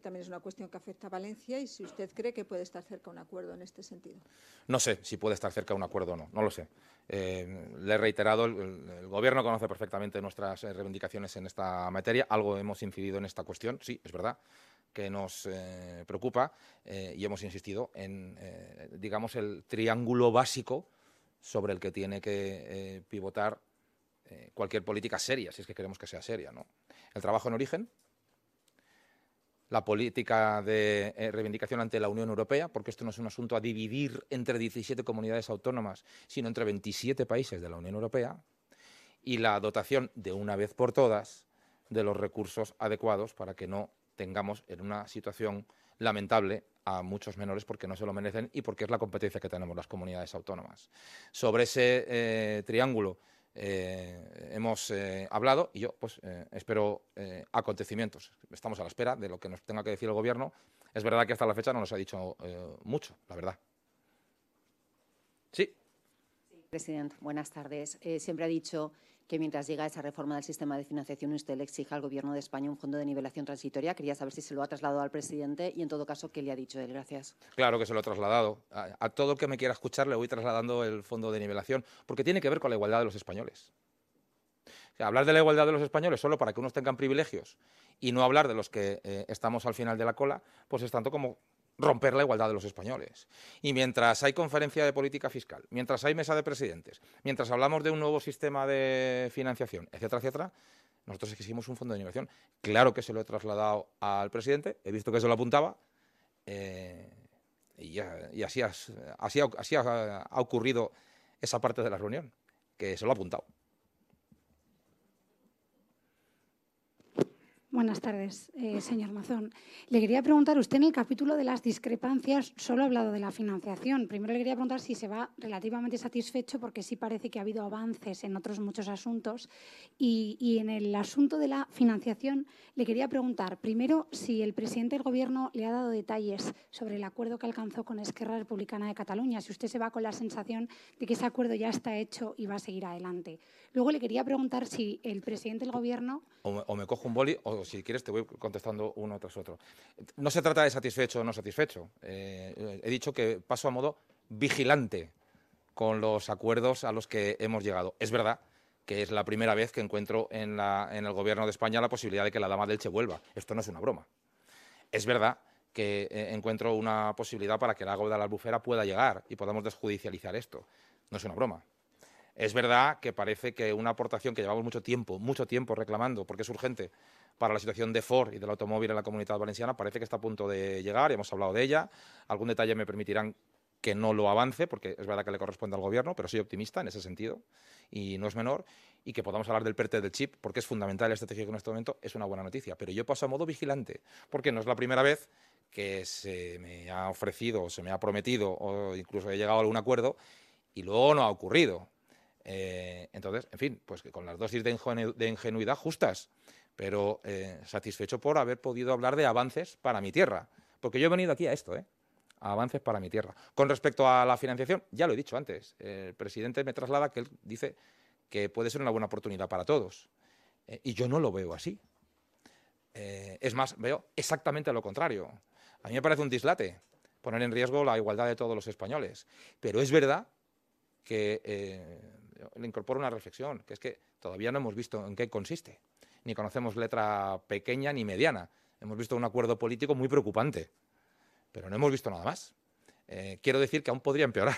también es una cuestión que afecta a Valencia y si usted cree que puede estar cerca un acuerdo en este sentido. No sé si puede estar cerca un acuerdo o no, no lo sé. Le he reiterado, el Gobierno conoce perfectamente nuestras reivindicaciones en esta materia, algo hemos incidido en esta cuestión, sí, es verdad, que nos preocupa y hemos insistido en, digamos, el triángulo básico sobre el que tiene que pivotar cualquier política seria, si es que queremos que sea seria, ¿no? El trabajo en origen, la política de reivindicación ante la Unión Europea, porque esto no es un asunto a dividir entre 17 comunidades autónomas, sino entre 27 países de la Unión Europea, y la dotación de una vez por todas de los recursos adecuados para que no tengamos en una situación lamentable a muchos menores porque no se lo merecen y porque es la competencia que tenemos las comunidades autónomas. Sobre ese triángulo hemos hablado y yo pues espero acontecimientos. Estamos a la espera de lo que nos tenga que decir el Gobierno. Es verdad que hasta la fecha no nos ha dicho mucho, la verdad. Sí. Presidente, buenas tardes. Siempre ha dicho que mientras llega esa reforma del sistema de financiación usted le exija al Gobierno de España un fondo de nivelación transitoria. Quería saber si se lo ha trasladado al presidente y, en todo caso, ¿qué le ha dicho él? Gracias. Claro que se lo he trasladado. A todo el que me quiera escuchar le voy trasladando el fondo de nivelación, porque tiene que ver con la igualdad de los españoles. O sea, hablar de la igualdad de los españoles solo para que unos tengan privilegios y no hablar de los que estamos al final de la cola, pues es tanto como romper la igualdad de los españoles. Y mientras hay conferencia de política fiscal, mientras hay mesa de presidentes, mientras hablamos de un nuevo sistema de financiación, etcétera, etcétera, nosotros exigimos un fondo de nivelación. Claro que se lo he trasladado al presidente, he visto que se lo apuntaba, y así ha ocurrido esa parte de la reunión, que se lo ha apuntado. Buenas tardes, señor Mazón. Le quería preguntar, usted en el capítulo de las discrepancias solo ha hablado de la financiación. Primero le quería preguntar si se va relativamente satisfecho, porque sí parece que ha habido avances en otros muchos asuntos. Y en el asunto de la financiación le quería preguntar, primero, si el presidente del Gobierno le ha dado detalles sobre el acuerdo que alcanzó con Esquerra Republicana de Cataluña, si usted se va con la sensación de que ese acuerdo ya está hecho y va a seguir adelante. Luego le quería preguntar si el presidente del Gobierno... O me cojo un boli o, si quieres, te voy contestando uno tras otro. No se trata de satisfecho o no satisfecho. He dicho que paso a modo vigilante con los acuerdos a los que hemos llegado. Es verdad que es la primera vez que encuentro en el Gobierno de España la posibilidad de que la dama de Elche vuelva. Esto no es una broma. Es verdad que encuentro una posibilidad para que el agua de la Albufera pueda llegar y podamos desjudicializar esto. No es una broma. Es verdad que parece que una aportación que llevamos mucho tiempo reclamando, porque es urgente para la situación de Ford y del automóvil en la Comunidad Valenciana, parece que está a punto de llegar, y hemos hablado de ella. Algún detalle me permitirán que no lo avance, porque es verdad que le corresponde al Gobierno, pero soy optimista en ese sentido, y no es menor, y que podamos hablar del PERTE del chip, porque es fundamental la estrategia que en este momento es una buena noticia. Pero yo paso a modo vigilante, porque no es la primera vez que se me ha ofrecido, o se me ha prometido, o incluso he llegado a algún acuerdo, y luego no ha ocurrido. Entonces, en fin, pues que con las dosis de ingenuidad justas, pero satisfecho por haber podido hablar de avances para mi tierra, porque yo he venido aquí a esto, a avances para mi tierra. Con respecto a la financiación, ya lo he dicho antes, el presidente me traslada que él dice que puede ser una buena oportunidad para todos, y yo no lo veo así. Es más, veo exactamente lo contrario. A mí me parece un dislate poner en riesgo la igualdad de todos los españoles, pero es verdad que le incorporo una reflexión, que es que todavía no hemos visto en qué consiste, ni conocemos letra pequeña ni mediana. Hemos visto un acuerdo político muy preocupante, pero no hemos visto nada más. Quiero decir que aún podría empeorar.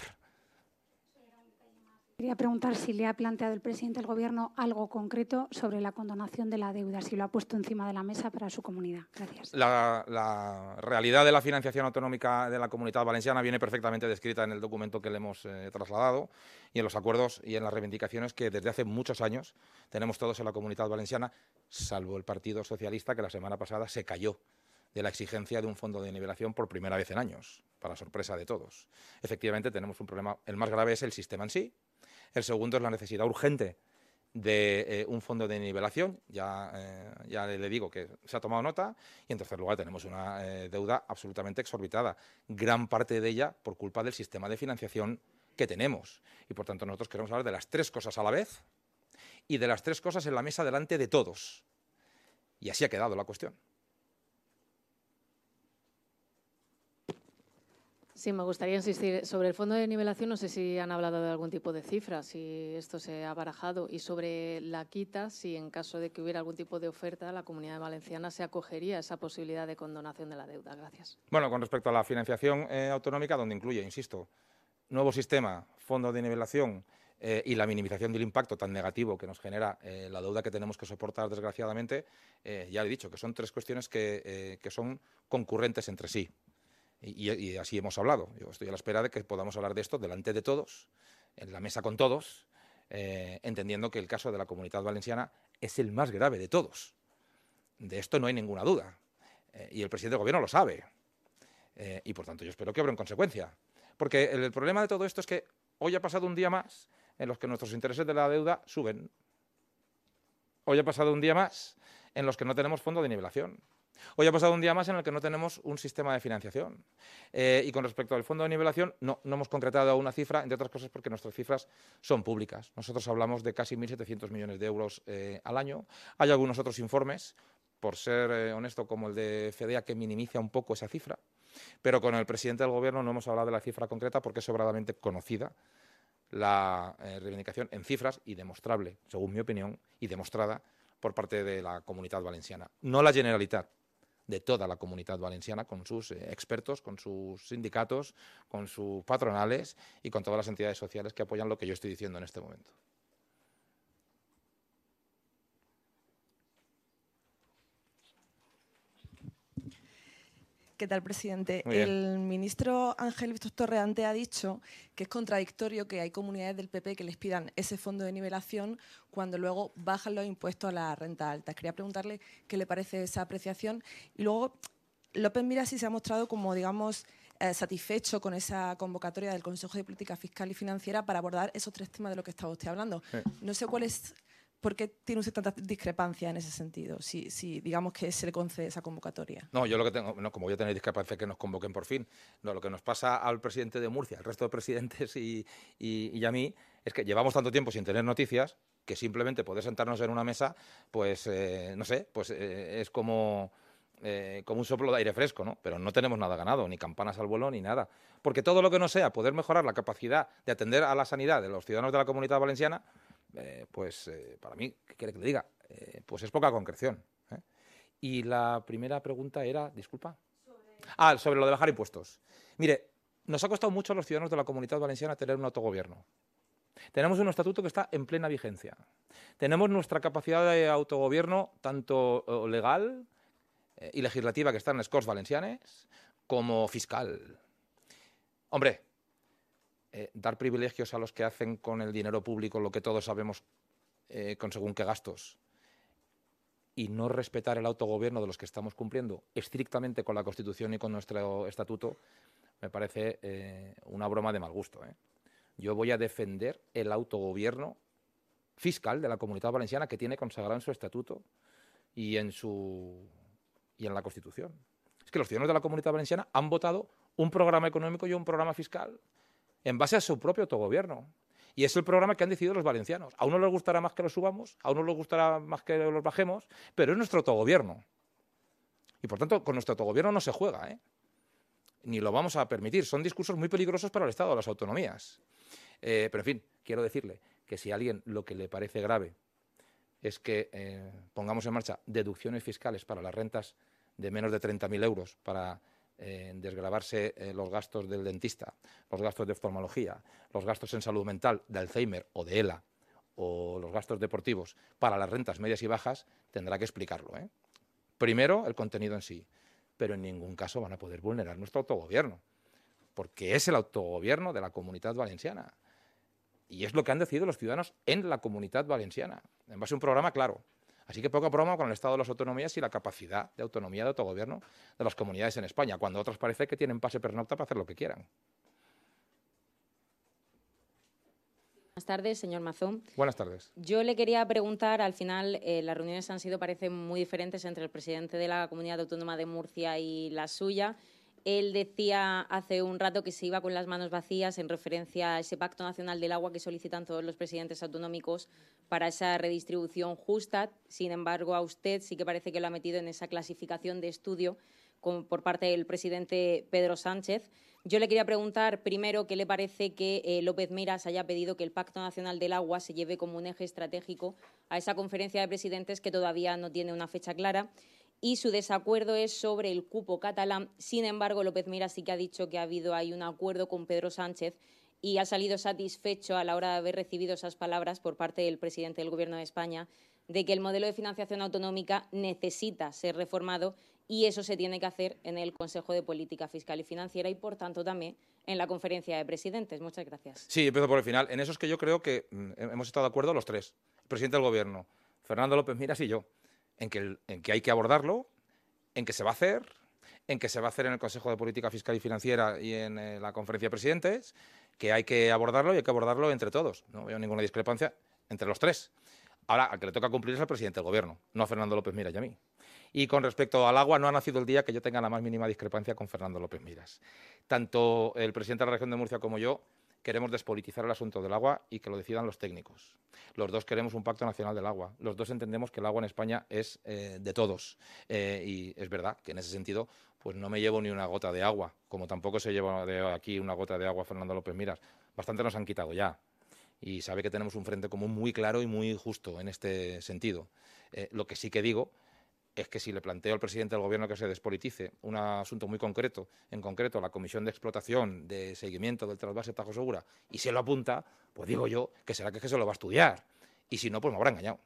Quería preguntar si le ha planteado el presidente del Gobierno algo concreto sobre la condonación de la deuda, si lo ha puesto encima de la mesa para su comunidad. Gracias. La realidad de la financiación autonómica de la Comunidad Valenciana viene perfectamente descrita en el documento que le hemos trasladado y en los acuerdos y en las reivindicaciones que desde hace muchos años tenemos todos en la Comunidad Valenciana, salvo el Partido Socialista, que la semana pasada se cayó de la exigencia de un fondo de nivelación por primera vez en años, para sorpresa de todos. Efectivamente, tenemos un problema. El más grave es el sistema en sí. El segundo es la necesidad urgente de un fondo de nivelación, ya le digo que se ha tomado nota, y en tercer lugar tenemos una deuda absolutamente exorbitada, gran parte de ella por culpa del sistema de financiación que tenemos. Y por tanto nosotros queremos hablar de las tres cosas a la vez y de las tres cosas en la mesa delante de todos. Y así ha quedado la cuestión. Sí, me gustaría insistir sobre el fondo de nivelación. No sé si han hablado de algún tipo de cifra, si esto se ha barajado, y sobre la quita, si en caso de que hubiera algún tipo de oferta, la Comunidad Valenciana se acogería a esa posibilidad de condonación de la deuda. Gracias. Bueno, con respecto a la financiación autonómica, donde incluye, insisto, nuevo sistema, fondo de nivelación y la minimización del impacto tan negativo que nos genera la deuda que tenemos que soportar, desgraciadamente, ya he dicho que son tres cuestiones que son concurrentes entre sí. Y así hemos hablado. Yo estoy a la espera de que podamos hablar de esto delante de todos, en la mesa con todos, entendiendo que el caso de la Comunidad Valenciana es el más grave de todos. De esto no hay ninguna duda. Y el presidente del Gobierno lo sabe. Y, por tanto, yo espero que obre en consecuencia. Porque el problema de todo esto es que hoy ha pasado un día más en los que nuestros intereses de la deuda suben. Hoy ha pasado un día más en los que no tenemos fondo de nivelación. Hoy ha pasado un día más en el que no tenemos un sistema de financiación. Y con respecto al fondo de nivelación, no hemos concretado aún una cifra, entre otras cosas porque nuestras cifras son públicas. Nosotros hablamos de casi 1.700 millones de euros al año. Hay algunos otros informes, por ser honesto, como el de FEDEA, que minimiza un poco esa cifra. Pero con el presidente del Gobierno no hemos hablado de la cifra concreta porque es sobradamente conocida la reivindicación en cifras y demostrable, según mi opinión, y demostrada por parte de la Comunidad Valenciana. No la Generalitat, de toda la Comunidad Valenciana, con sus expertos, con sus sindicatos, con sus patronales y con todas las entidades sociales que apoyan lo que yo estoy diciendo en este momento. ¿Qué tal, presidente? Muy bien. El ministro Ángel Víctor Torreante ha dicho que es contradictorio que hay comunidades del PP que les pidan ese fondo de nivelación cuando luego bajan los impuestos a las rentas altas. Quería preguntarle qué le parece esa apreciación. Y luego, López Mirasí se ha mostrado como, digamos, satisfecho con esa convocatoria del Consejo de Política Fiscal y Financiera para abordar esos tres temas de los que estaba usted hablando. No sé cuál es... ¿Por qué tiene usted tanta discrepancia en ese sentido? Si digamos que se le concede esa convocatoria. No, yo lo que tengo, no, como voy a tener discrepancia que nos convoquen por fin. No, lo que nos pasa al presidente de Murcia, al resto de presidentes y a mí, es que llevamos tanto tiempo sin tener noticias que simplemente poder sentarnos en una mesa, pues, no sé, pues es como un soplo de aire fresco, ¿no? Pero no tenemos nada ganado, ni campanas al vuelo, ni nada. Porque todo lo que no sea poder mejorar la capacidad de atender a la sanidad de los ciudadanos de la Comunidad Valenciana, para mí, ¿qué quiere que le diga? Pues es poca concreción. Y la primera pregunta era, disculpa. Sobre lo de bajar impuestos. Mire, nos ha costado mucho a los ciudadanos de la Comunidad Valenciana tener un autogobierno. Tenemos un estatuto que está en plena vigencia. Tenemos nuestra capacidad de autogobierno, tanto legal y legislativa, que está en les Corts Valencianes, como fiscal. Hombre, dar privilegios a los que hacen con el dinero público lo que todos sabemos con según qué gastos y no respetar el autogobierno de los que estamos cumpliendo estrictamente con la Constitución y con nuestro estatuto, me parece una broma de mal gusto. Yo voy a defender el autogobierno fiscal de la Comunidad Valenciana que tiene consagrado en su estatuto y en la Constitución. Es que los ciudadanos de la Comunidad Valenciana han votado un programa económico y un programa fiscal en base a su propio autogobierno. Y es el programa que han decidido los valencianos. A unos les gustará más que lo subamos, a unos les gustará más que los bajemos, pero es nuestro autogobierno. Y, por tanto, con nuestro autogobierno no se juega, ni lo vamos a permitir. Son discursos muy peligrosos para el Estado de las autonomías. Pero, en fin, quiero decirle que si a alguien lo que le parece grave es que pongamos en marcha deducciones fiscales para las rentas de menos de 30.000 euros para desgravarse los gastos del dentista, los gastos de oftalmología, los gastos en salud mental, de Alzheimer o de ELA, o los gastos deportivos para las rentas medias y bajas, tendrá que explicarlo. Primero, el contenido en sí, pero en ningún caso van a poder vulnerar nuestro autogobierno, porque es el autogobierno de la Comunidad Valenciana. Y es lo que han decidido los ciudadanos en la Comunidad Valenciana, en base a un programa claro. Así que poca broma con el Estado de las autonomías y la capacidad de autonomía de autogobierno de las comunidades en España, cuando otros parece que tienen pase pernocta para hacer lo que quieran. Buenas tardes, señor Mazón. Buenas tardes. Yo le quería preguntar, al final, las reuniones han sido, parece, muy diferentes entre el presidente de la Comunidad Autónoma de Murcia y la suya. Él decía hace un rato que se iba con las manos vacías en referencia a ese Pacto Nacional del Agua que solicitan todos los presidentes autonómicos para esa redistribución justa. Sin embargo, a usted sí que parece que lo ha metido en esa clasificación de estudio por parte del presidente Pedro Sánchez. Yo le quería preguntar primero qué le parece que López Miras haya pedido que el Pacto Nacional del Agua se lleve como un eje estratégico a esa conferencia de presidentes que todavía no tiene una fecha clara. Y su desacuerdo es sobre el cupo catalán. Sin embargo, López Miras sí que ha dicho que ha habido ahí un acuerdo con Pedro Sánchez y ha salido satisfecho a la hora de haber recibido esas palabras por parte del presidente del Gobierno de España de que el modelo de financiación autonómica necesita ser reformado y eso se tiene que hacer en el Consejo de Política Fiscal y Financiera y, por tanto, también en la Conferencia de Presidentes. Muchas gracias. Sí, empiezo por el final. En eso es que yo creo que hemos estado de acuerdo los tres. El presidente del Gobierno, Fernando López Miras y yo, en que hay que abordarlo, en que se va a hacer, en que se va a hacer en el Consejo de Política Fiscal y Financiera y en la Conferencia de Presidentes, que hay que abordarlo y hay que abordarlo entre todos. No veo ninguna discrepancia entre los tres. Ahora, al que le toca cumplir es al presidente del Gobierno, no a Fernando López Miras y a mí. Y con respecto al agua, no ha nacido el día que yo tenga la más mínima discrepancia con Fernando López Miras. Tanto el presidente de la región de Murcia como yo queremos despolitizar el asunto del agua y que lo decidan los técnicos. Los dos queremos un pacto nacional del agua. Los dos entendemos que el agua en España es de todos. Y es verdad que en ese sentido pues no me llevo ni una gota de agua, como tampoco se lleva de aquí una gota de agua Fernando López Miras. Bastante nos han quitado ya. Y sabe que tenemos un frente común muy claro y muy justo en este sentido. Lo que sí que digo es que si le planteo al presidente del Gobierno que se despolitice un asunto muy concreto, en concreto la Comisión de Explotación de Seguimiento del Trasvase Tajo Segura, y se lo apunta, pues digo yo que será que se lo va a estudiar. Y si no, pues me habrá engañado.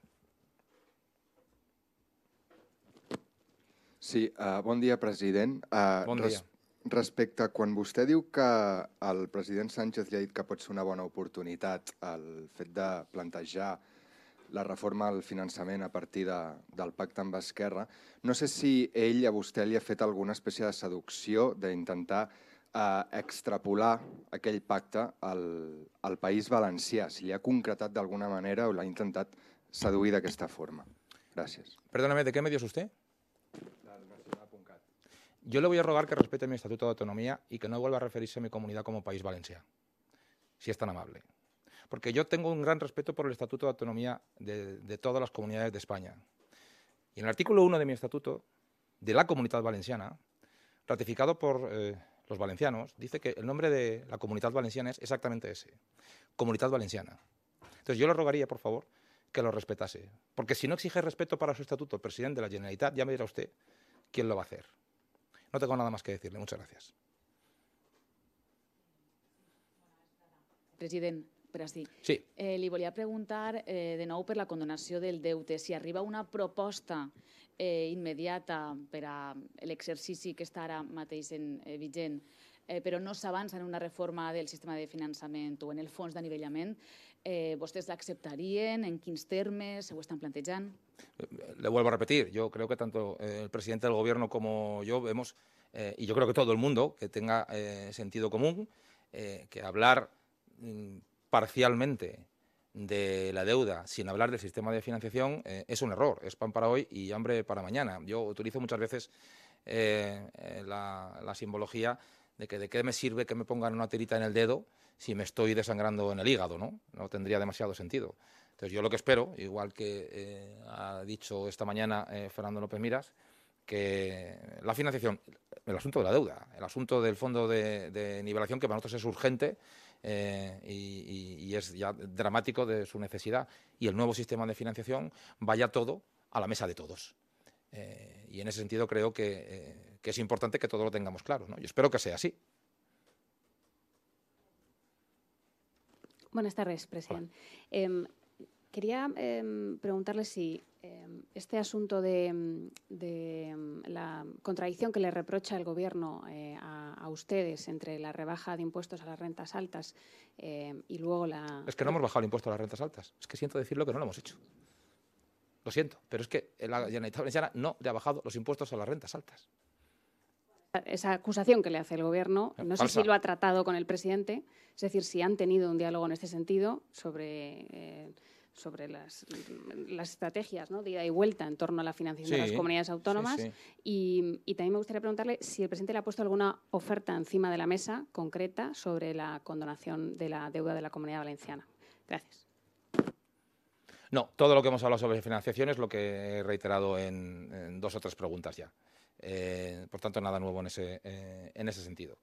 Sí, bon dia, president. Bon dia. Respecte a quan vostè diu que el president Sánchez li ha dit que pot ser una bona oportunitat el fet de plantejar la reforma al finançament a partir del pacte amb Esquerra, no sé si ell a vostè li ha fet alguna espècie de seducció d'intentar extrapolar aquell pacte al País Valencià, si li ha concretat d'alguna manera o l'ha intentat seduir d'aquesta forma. Gràcies. Perdóname, ¿de qué medio es usted? Yo le voy a rogar que respete mi Estatuto de Autonomía y que no vuelva a referirse a mi comunidad como País Valencià, si es tan amable. Porque yo tengo un gran respeto por el Estatuto de Autonomía de todas las comunidades de España. Y en el artículo 1 de mi Estatuto, de la Comunidad Valenciana, ratificado por los valencianos, dice que el nombre de la Comunidad Valenciana es exactamente ese, Comunidad Valenciana. Entonces yo le rogaría, por favor, que lo respetase. Porque si no exige respeto para su estatuto el presidente de la Generalitat, ya me dirá usted quién lo va a hacer. No tengo nada más que decirle. Muchas gracias. President, Brasí. Sí. Li volia preguntar de nou per la condonació del deute. Si arriba una proposta immediata per a l'exercici que està ara mateix vigent, però no s'avança en una reforma del sistema de finançament o en el fons d'anivellament, ¿vostès l'acceptarien? ¿En quins termes? ¿Se ho estan plantejant? Le vuelvo a repetir, yo creo que tanto el presidente del Gobierno como yo vemos, y yo creo que todo el mundo que tenga sentido común, que hablar parcialmente de la deuda sin hablar del sistema de financiación es un error, es pan para hoy y hambre para mañana. Yo utilizo muchas veces la simbología de qué me sirve que me pongan una tirita en el dedo si me estoy desangrando en el hígado, ¿no? No tendría demasiado sentido. Entonces yo lo que espero, igual que ha dicho esta mañana Fernando López Miras, que la financiación, el asunto de la deuda, el asunto del fondo de nivelación, que para nosotros es urgente y es ya dramático de su necesidad, y el nuevo sistema de financiación vaya todo a la mesa de todos. Y en ese sentido creo que es importante que todo lo tengamos claro, ¿no? Yo espero que sea así. Buenas tardes, president. Quería preguntarle si este asunto de la contradicción que le reprocha el Gobierno a ustedes entre la rebaja de impuestos a las rentas altas y luego la... Es que no hemos bajado el impuesto a las rentas altas. Es que siento decirlo que no lo hemos hecho. Lo siento, pero es que la Generalitat Valenciana no le ha bajado los impuestos a las rentas altas. Esa acusación que le hace el Gobierno, no sé si lo ha tratado con el presidente, es decir, si han tenido un diálogo en este sentido sobre las estrategias, ¿no?, de ida y vuelta en torno a la financiación de las comunidades autónomas. Sí. Y también me gustaría preguntarle si el presidente le ha puesto alguna oferta encima de la mesa concreta sobre la condonación de la deuda de la Comunidad Valenciana. Gracias. No, todo lo que hemos hablado sobre financiación es lo que he reiterado en 2 o 3 preguntas ya. Por tanto, nada nuevo en ese sentido.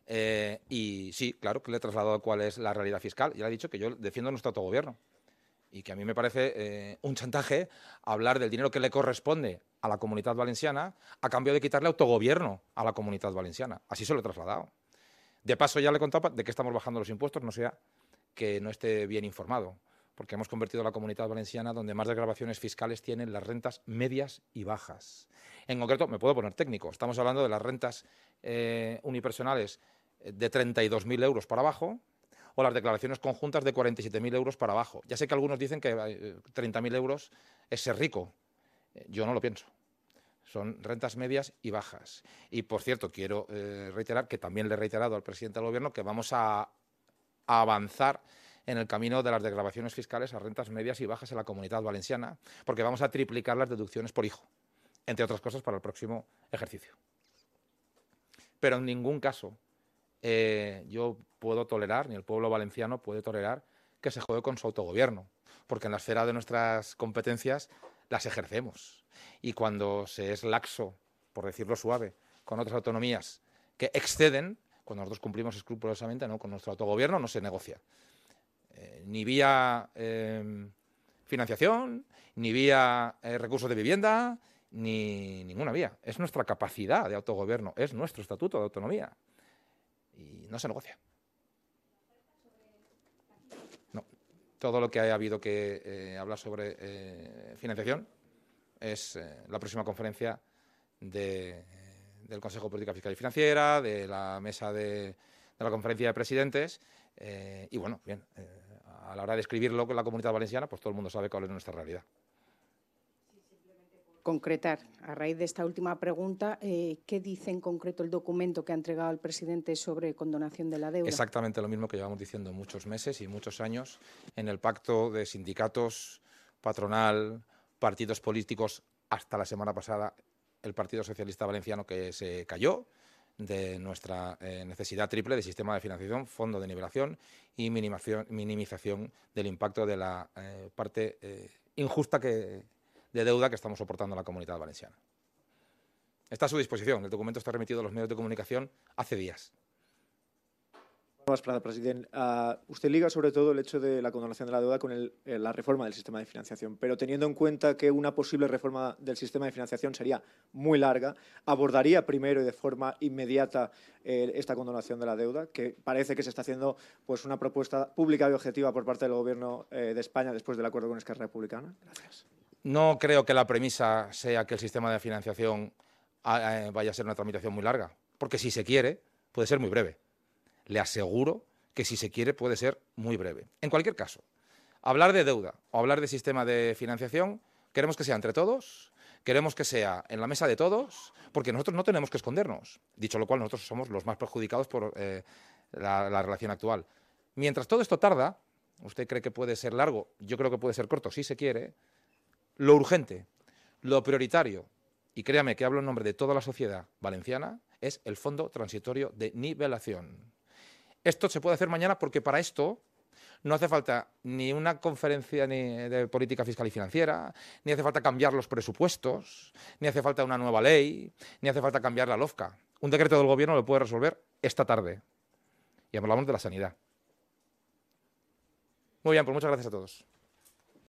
Y sí, claro que le he trasladado cuál es la realidad fiscal. Ya le he dicho que yo defiendo nuestro autogobierno y que a mí me parece un chantaje hablar del dinero que le corresponde a la Comunitat Valenciana a cambio de quitarle autogobierno a la Comunitat Valenciana. Así se lo he trasladado. De paso, ya le he contado de qué estamos bajando los impuestos, no sea que no esté bien informado, porque hemos convertido la Comunitat Valenciana donde más desgravaciones fiscales tienen las rentas medias y bajas. En concreto, me puedo poner técnico, estamos hablando de las rentas unipersonales de 32.000 euros para abajo, o las declaraciones conjuntas de 47.000 euros para abajo. Ya sé que algunos dicen que 30.000 euros es ser rico. Yo no lo pienso. Son rentas medias y bajas. Y, por cierto, quiero reiterar, que también le he reiterado al presidente del Gobierno, que vamos a avanzar en el camino de las desgravaciones fiscales a rentas medias y bajas en la Comunitat Valenciana, porque vamos a triplicar las deducciones por hijo, entre otras cosas, para el próximo ejercicio. Pero en ningún caso yo puedo tolerar, ni el pueblo valenciano puede tolerar, que se juegue con su autogobierno, porque en la esfera de nuestras competencias las ejercemos. Y cuando se es laxo, por decirlo suave, con otras autonomías que exceden, cuando nosotros cumplimos escrupulosamente, ¿no?, con nuestro autogobierno, no se negocia. Ni vía financiación, ni vía recursos de vivienda, ni ninguna vía. Es nuestra capacidad de autogobierno, es nuestro estatuto de autonomía. Y no se negocia. No. Todo lo que haya habido que hablar sobre financiación es la próxima conferencia del Consejo de Política Fiscal y Financiera, de la mesa de la Conferencia de Presidentes, y bueno, bien, a la hora de escribirlo con la Comunitat Valenciana, pues todo el mundo sabe cuál es nuestra realidad. Concretar, a raíz de esta última pregunta, ¿qué dice en concreto el documento que ha entregado el presidente sobre condonación de la deuda? Exactamente lo mismo que llevamos diciendo muchos meses y muchos años en el pacto de sindicatos, patronal, partidos políticos, hasta la semana pasada el Partido Socialista Valenciano, que se cayó de nuestra necesidad triple de sistema de financiación, fondo de nivelación y minimización del impacto de la parte injusta de deuda que estamos soportando en la Comunitat Valenciana. Está a su disposición. El documento está remitido a los medios de comunicación hace días. President. Usted liga sobre todo el hecho de la condonación de la deuda con la reforma del sistema de financiación, pero teniendo en cuenta que una posible reforma del sistema de financiación sería muy larga, ¿abordaría primero y de forma inmediata esta condonación de la deuda? Que parece que se está haciendo pues, una propuesta pública y objetiva por parte del Gobierno de España después del acuerdo con Esquerra Republicana. Gracias. No creo que la premisa sea que el sistema de financiación vaya a ser una tramitación muy larga, porque si se quiere, puede ser muy breve. Le aseguro que si se quiere puede ser muy breve. En cualquier caso, hablar de deuda o hablar de sistema de financiación, queremos que sea entre todos, queremos que sea en la mesa de todos, porque nosotros no tenemos que escondernos. Dicho lo cual, nosotros somos los más perjudicados por la relación actual. Mientras todo esto tarda, usted cree que puede ser largo, yo creo que puede ser corto, si se quiere. Lo urgente, lo prioritario, y créame que hablo en nombre de toda la sociedad valenciana, es el Fondo Transitorio de Nivelación. Esto se puede hacer mañana porque para esto no hace falta ni una conferencia de política fiscal y financiera, ni hace falta cambiar los presupuestos, ni hace falta una nueva ley, ni hace falta cambiar la LOFCA. Un decreto del Gobierno lo puede resolver esta tarde. Y hablamos de la sanidad. Muy bien, pues muchas gracias a todos.